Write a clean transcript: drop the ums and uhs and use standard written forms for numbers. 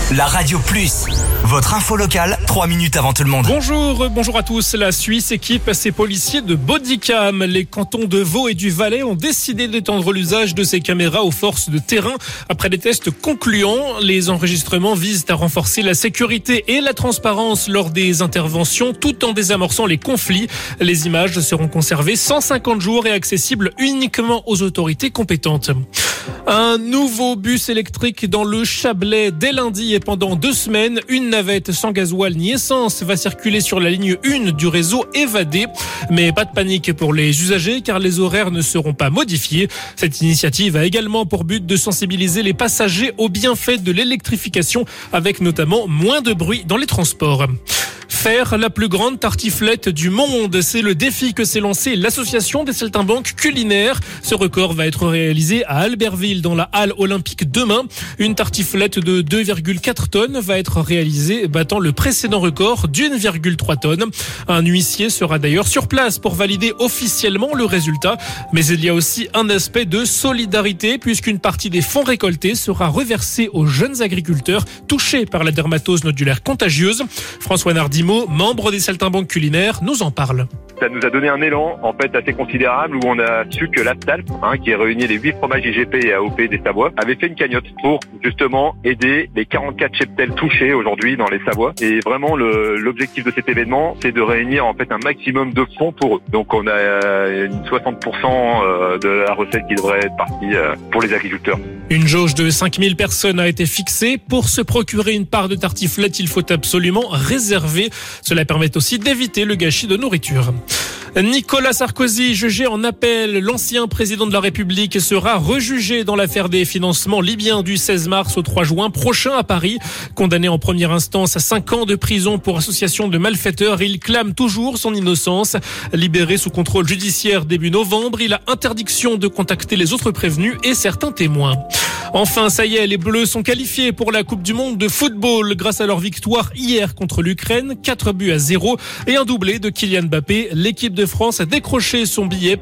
La Radio Plus, votre info locale, 3 minutes avant tout le monde. Bonjour à tous. La Suisse équipe ses policiers de bodycam. Les cantons de Vaud et du Valais ont décidé d'étendre l'usage de ces caméras aux forces de terrain. Après des tests concluants, les enregistrements visent à renforcer la sécurité et la transparence lors des interventions, tout en désamorçant les conflits. Les images seront conservées 150 jours et accessibles uniquement aux autorités compétentes. Un nouveau bus électrique dans le Chablais dès lundi et pendant 2 semaines. Une navette sans gasoil ni essence va circuler sur la ligne 1 du réseau Évadé. Mais pas de panique pour les usagers car les horaires ne seront pas modifiés. Cette initiative a également pour but de sensibiliser les passagers aux bienfaits de l'électrification avec notamment moins de bruit dans les transports. Faire la plus grande tartiflette du monde, c'est le défi que s'est lancé l'association des saltimbanques culinaires. Ce record va être réalisé à Albertville dans la halle olympique demain. Une tartiflette de 2,4 tonnes va être réalisée, battant le précédent record d'1,3 tonnes. Un huissier sera d'ailleurs sur place pour valider officiellement le résultat. Mais il y a aussi un aspect de solidarité puisqu'une partie des fonds récoltés sera reversée aux jeunes agriculteurs touchés par la dermatose nodulaire contagieuse. François Nardimo, membre des saltimbanques culinaires, nous en parle. Ça nous a donné un élan assez considérable où on a su que l'Astalp, qui réunit les 8 fromages IGP et AOP des Savoies, avait fait une cagnotte pour justement aider les 44 cheptels touchés aujourd'hui dans les Savoies. Et vraiment l'objectif de cet événement, c'est de réunir un maximum de fonds pour eux. Donc on a une 60% de la recette qui devrait être partie pour les agriculteurs. Une jauge de 5000 personnes a été fixée. Pour se procurer une part de tartiflette, il faut absolument réserver. Cela permet aussi d'éviter le gâchis de nourriture. Nicolas Sarkozy, jugé en appel, l'ancien président de la République sera rejugé dans l'affaire des financements libyens du 16 mars au 3 juin prochain à Paris. Condamné en première instance à 5 ans de prison pour association de malfaiteurs, il clame toujours son innocence. Libéré sous contrôle judiciaire début novembre, il a interdiction de contacter les autres prévenus et certains témoins. Enfin, ça y est, les Bleus sont qualifiés pour la Coupe du Monde de football grâce à leur victoire hier contre l'Ukraine, 4-0 et un doublé de Kylian Mbappé. L'équipe de France a décroché son billet